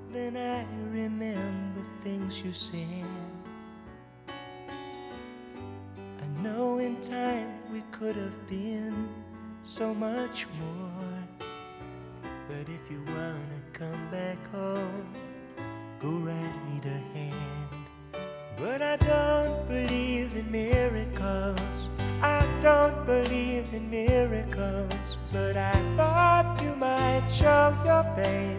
Then I remember things you said. I know in time we could have been so much more. But if you wanna come back home, go right ahead. But I don't believe in miracles. I don't believe in miracles. But I thought you might show your face